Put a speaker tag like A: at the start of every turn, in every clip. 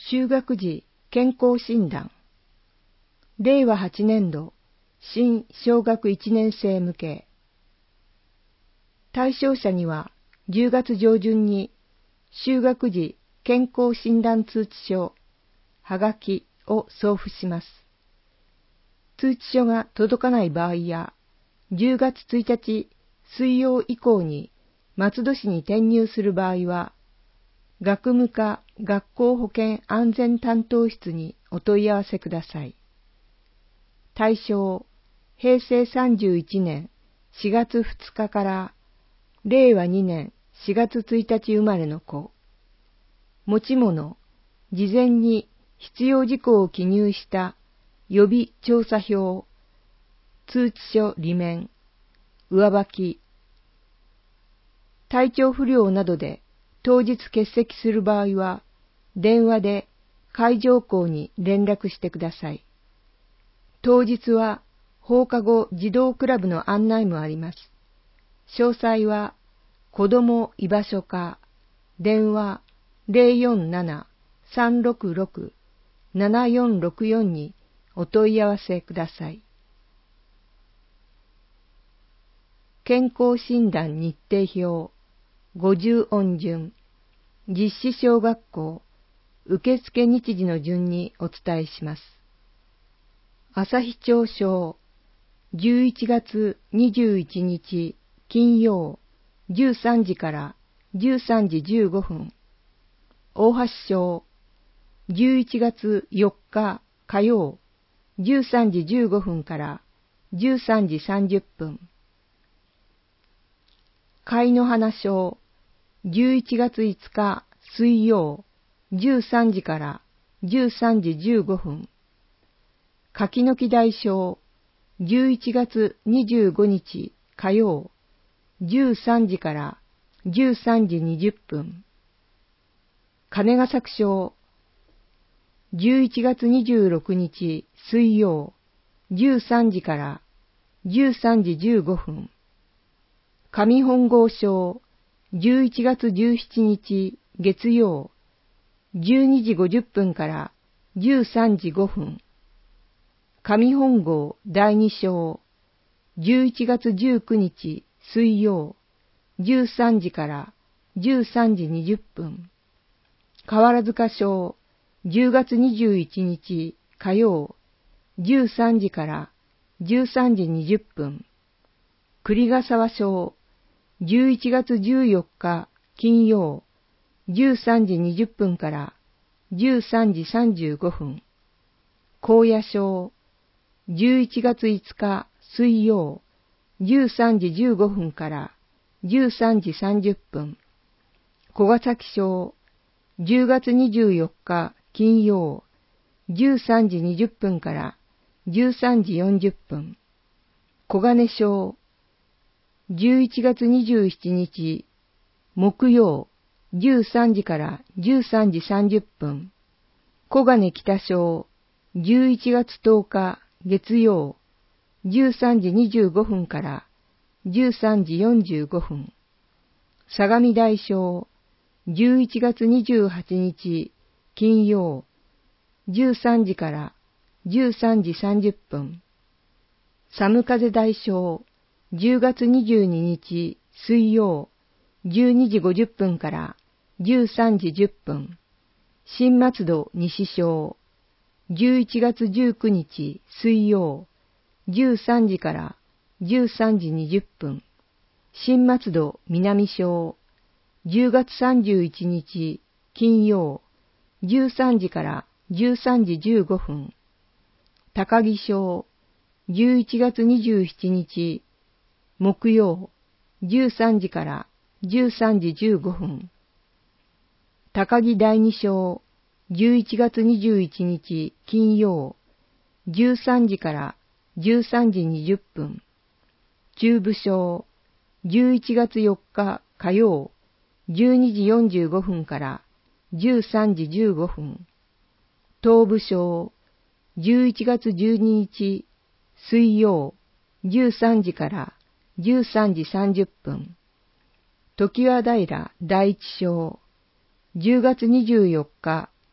A: 就学時健康診断。令和8年度新小学1年生向け。対象者には10月上旬に就学時健康診断通知書、はがきを送付します。通知書が届かない場合や、10月1日水曜以降に松戸市に転入する場合は、学務課学校保健安全担当室にお問い合わせください。対象、平成31年4月2日から令和2年4月1日生まれの子。持ち物、事前に必要事項を記入した予備調査票、通知書裏面、上履き。体調不良などで当日欠席する場合は、電話で会場校に連絡してください。当日は放課後児童クラブの案内もあります。詳細は子ども居場所課、電話 047-366-7464 にお問い合わせください。健康診断日程表、50音順、実施小学校、受付日時の順にお伝えします。旭町小、11月21日金曜、13時から13時15分。大橋小、11月4日火曜、13時15分から13時30分。貝の花小、11月5日水曜、13時から13時15分。柿の木台小、11月25日火曜、13時から13時20分。金ヶ作小、11月26日水曜、13時から13時15分。上本郷小、11月17日月曜、12時50分から13時5分。上本郷第二小、11月19日水曜、13時から13時20分。河原塚小、10月21日火曜、13時から13時20分。栗ヶ沢小、11月14日金曜、13時20分から13時35分。高野小、11月5日水曜、13時15分から13時30分。小ヶ崎小、10月24日金曜、13時20分から13時40分。小金小、11月27日木曜、13時から13時30分。小金北小、11月10日月曜、13時25分から13時45分。相模大小、11月28日金曜、13時から13時30分。寒風大小、10月22日水曜、12時50分から13時10分。新松戸西小、11月19日水曜、13時から13時20分。新松戸南小、10月31日金曜、13時から13時15分。高木小、11月27日木曜、13時から13時15分。高木第二小、11月21日金曜、13時から13時20分。中部小、11月4日火曜、12時45分から13時15分。東部小、11月12日水曜、13時から13時30分。常盤平第一小、10月24日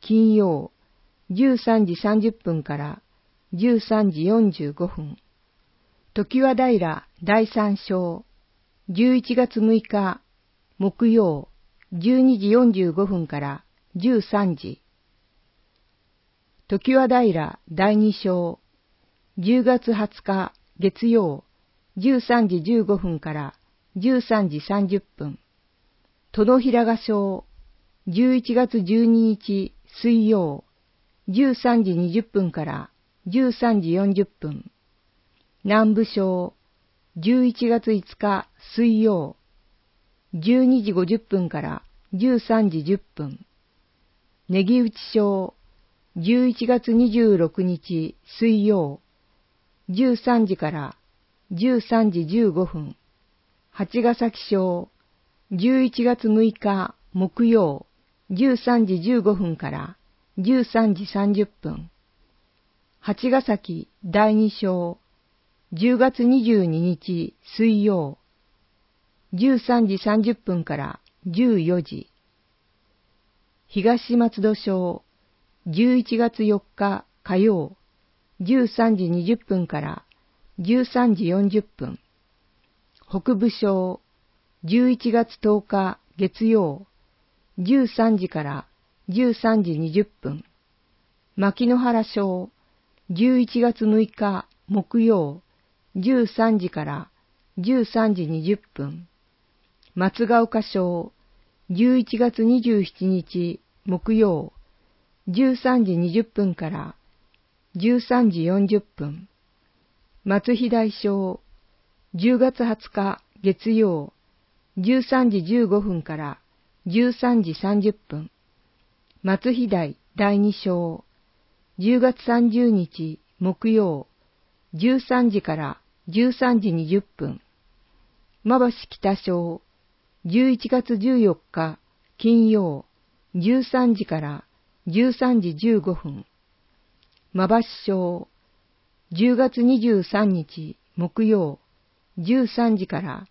A: 金曜、13時30分から13時45分。常盤平第3章、11月6日、木曜、12時45分から13時。常盤平第2章、10月20日、月曜、13時15分から13時30分。殿平賀章、11月12日、水曜、13時20分から13時40分。南部章、11月5日、水曜、12時50分から13時10分。ネギ打ち章、11月26日、水曜、13時から13時15分。八ヶ崎章、11月6日、木曜、13時15分から13時30分。八ヶ崎第2章、10月22日、水曜、13時30分から14時。東松戸章、11月4日、火曜、13時20分から13時40分。北部章、11月10日、月曜、13時から13時20分。牧之原章、11月6日、木曜、13時から13時20分。松ヶ丘章、11月27日、木曜、13時20分から13時40分。松飛台章、10月20日、月曜、13時15分から13時30分。松飛台第2章、10月30日、木曜、13時から13時20分。馬橋北章、11月14日、金曜、13時から13時15分。馬橋章、10月23日、木曜、13時から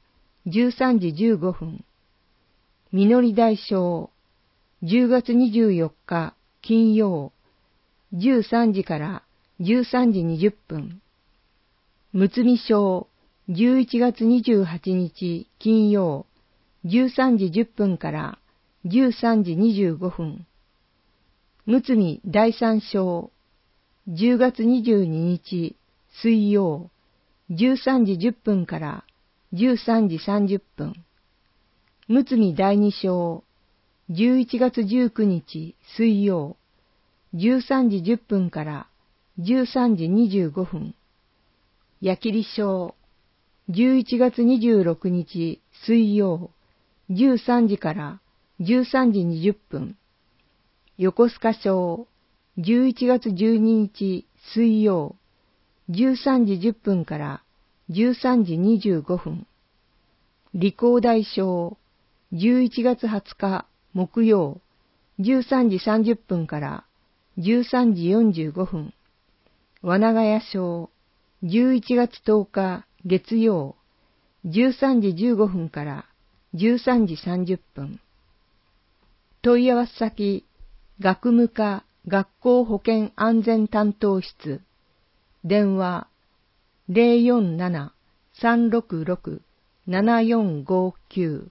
A: 13時15分。実り大章、10月24日、金曜、13時から13時20分。むつみ章、11月28日、金曜、13時10分から13時25分。むつみ第3章、10月22日、水曜、13時10分から13時30分。むつみ第2章、11月19日、水曜、13時10分から13時25分。矢切章、11月26日、水曜、13時から13時20分。横須賀章、11月12日、水曜、13時10分から13時25分。理工大章、11月20日、木曜、13時30分から13時45分。わながや章、11月10日、月曜、13時15分から13時30分。問い合わせ先、学務課学校保健安全担当室、電話 047-366-7459。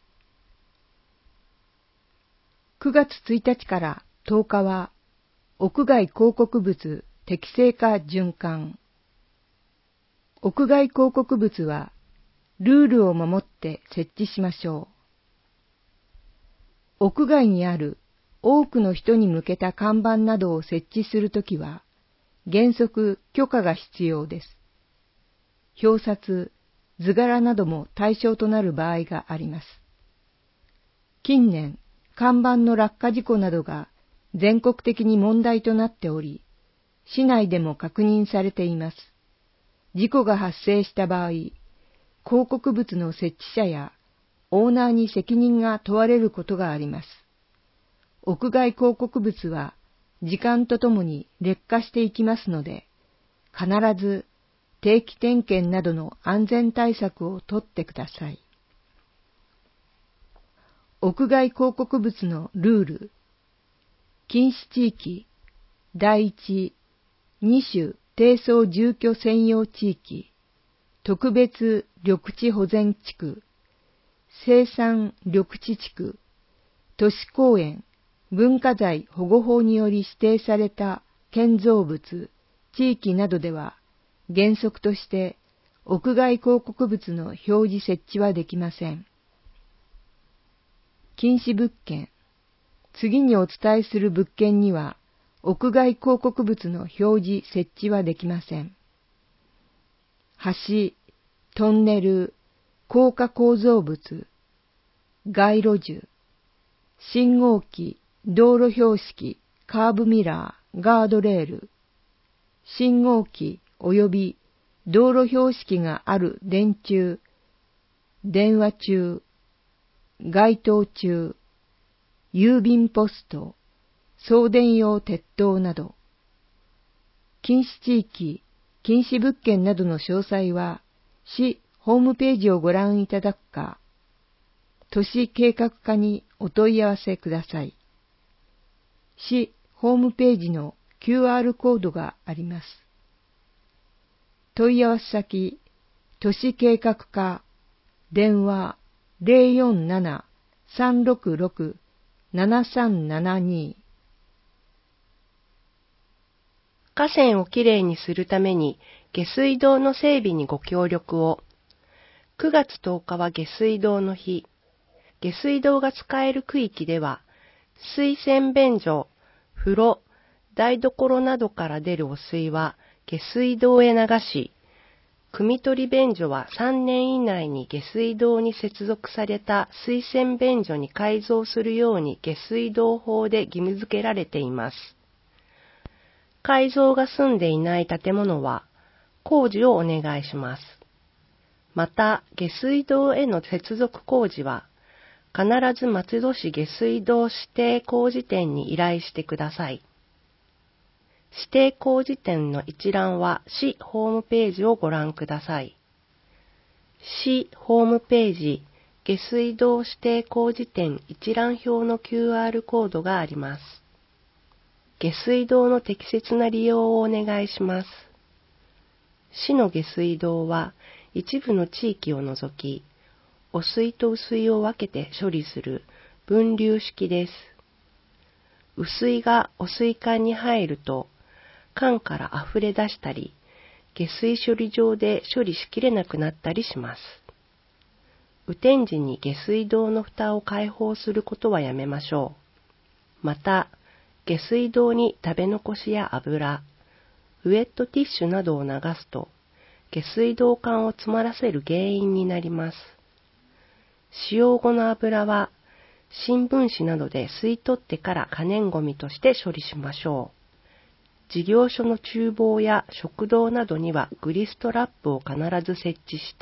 A: 9月1日から10日は、屋外広告物適正化循環。屋外広告物は、ルールを守って設置しましょう。屋外にある多くの人に向けた看板などを設置するときは、原則許可が必要です。表札、図柄なども対象となる場合があります。近年、看板の落下事故などが全国的に問題となっており、市内でも確認されています。事故が発生した場合、広告物の設置者やオーナーに責任が問われることがあります。屋外広告物は時間とともに劣化していきますので、必ず定期点検などの安全対策をとってください。屋外広告物のルール。 禁止地域、第一、二種低層住居専用地域、特別緑地保全地区、生産緑地地区、都市公園、文化財保護法により指定された建造物、地域などでは、原則として屋外広告物の表示設置はできません。禁止物件。次にお伝えする物件には、屋外広告物の表示設置はできません。橋、トンネル、高架構造物、街路樹、信号機、道路標識、カーブミラー、ガードレール、信号機及び道路標識がある電柱、電話柱、街灯柱、郵便ポスト、送電用鉄塔など、禁止地域、禁止物件などの詳細は、市ホームページをご覧いただくか、都市計画課にお問い合わせください。市ホームページの QR コードがあります。問い合わせ先、都市計画課、電話 047-366-7372。
B: 河川をきれいにするために下水道の整備にご協力を。9月10日は下水道の日。下水道が使える区域では、水洗便所、風呂、台所などから出る汚水は下水道へ流し、汲み取り便所は3年以内に下水道に接続された水洗便所に改造するように下水道法で義務付けられています。改造が済んでいない建物は工事をお願いします。また、下水道への接続工事は必ず松戸市下水道指定工事店に依頼してください。指定工事店の一覧は市ホームページをご覧ください。市ホームページ下水道指定工事店一覧表の QR コードがあります。下水道の適切な利用をお願いします。市の下水道は一部の地域を除き、汚水と雨水を分けて処理する分流式です。雨水が汚水管に入ると、管から溢れ出したり、下水処理場で処理しきれなくなったりします。雨天時に下水道の蓋を開放することはやめましょう。また、下水道に食べ残しや油、ウェットティッシュなどを流すと、下水道管を詰まらせる原因になります。使用後の油は、新聞紙などで吸い取ってから可燃ごみとして処理しましょう。事業所の厨房や食堂などにはグリストラップを必ず設置して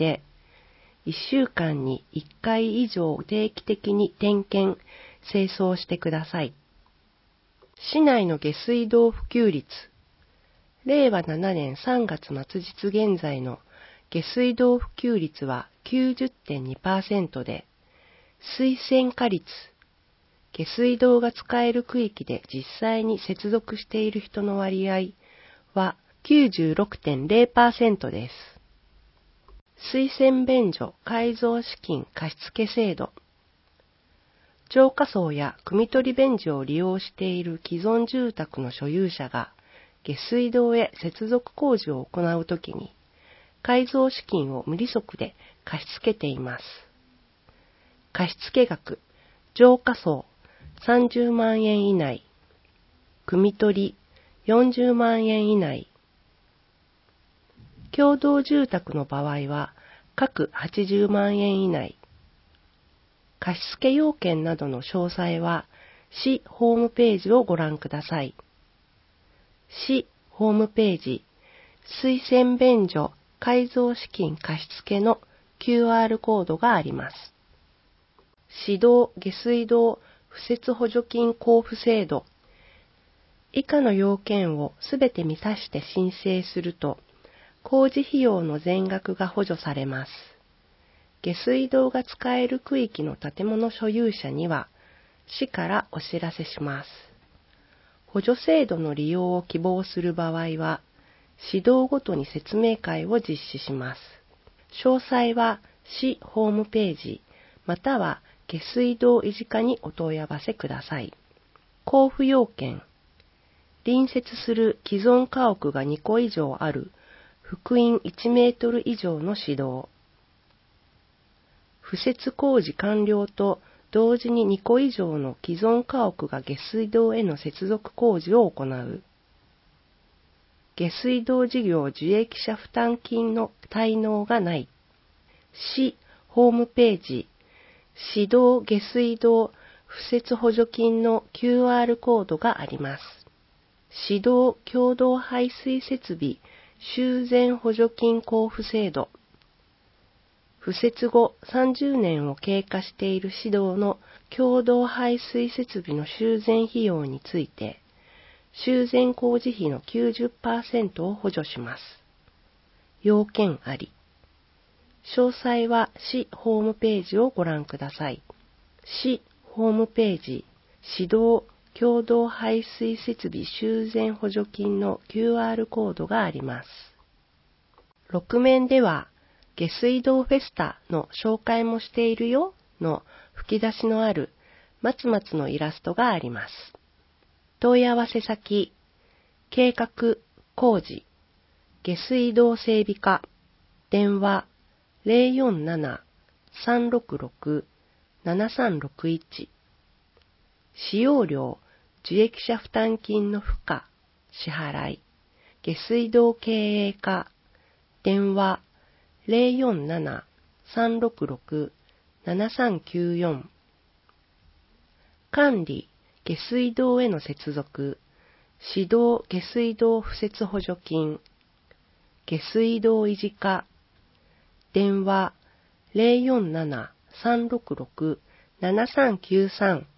B: 、1週間に1回以上定期的に点検、清掃してください。市内の下水道普及率、令和7年3月末日現在の下水道普及率は 90.2% で、水洗化率、下水道が使える区域で実際に接続している人の割合は 96.0% です。水洗便所改造資金貸付制度。浄化槽や汲み取り便所を利用している既存住宅の所有者が下水道へ接続工事を行うときに改造資金を無利息で貸し付けています。貸付額、浄化槽30万円以内、汲み取り40万円以内、共同住宅の場合は各80万円以内、貸付要件などの詳細は市ホームページをご覧ください。市ホームページ、水洗便所改造資金貸付の QR コードがあります。市道下水道敷設補助金交付制度。以下の要件をすべて満たして申請すると、工事費用の全額が補助されます。下水道が使える区域の建物所有者には、市からお知らせします。 補助制度の利用を希望する場合は、指導ごとに説明会を実施します。詳細は市ホームページ、または下水道維持課にお問い合わせください。交付要件。隣接する既存家屋が2個以上ある、幅員1メートル以上の指導。敷設工事完了と同時に2個以上の既存家屋が下水道への接続工事を行う。下水道事業受益者負担金の滞納がない。市ホームページ、市道下水道敷設補助金の QR コードがあります。市道共同排水設備修繕補助金交付制度。敷設後30年を経過している市道の共同排水設備の修繕費用について、修繕工事費の 90% を補助します。要件あり。詳細は市ホームページをご覧ください。市ホームページ、市道共同排水設備修繕補助金の QR コードがあります。6面では、下水道フェスタの紹介もしているよの吹き出しのある松々のイラストがあります。問い合わせ先、計画、工事、下水道整備課、電話 047-366-7361、使用料、受益者負担金の付加、支払い、下水道経営課、電話 047-366-7394、管理、下水道への接続、市道下水道敷設補助金、下水道維持課、電話 047-366-7393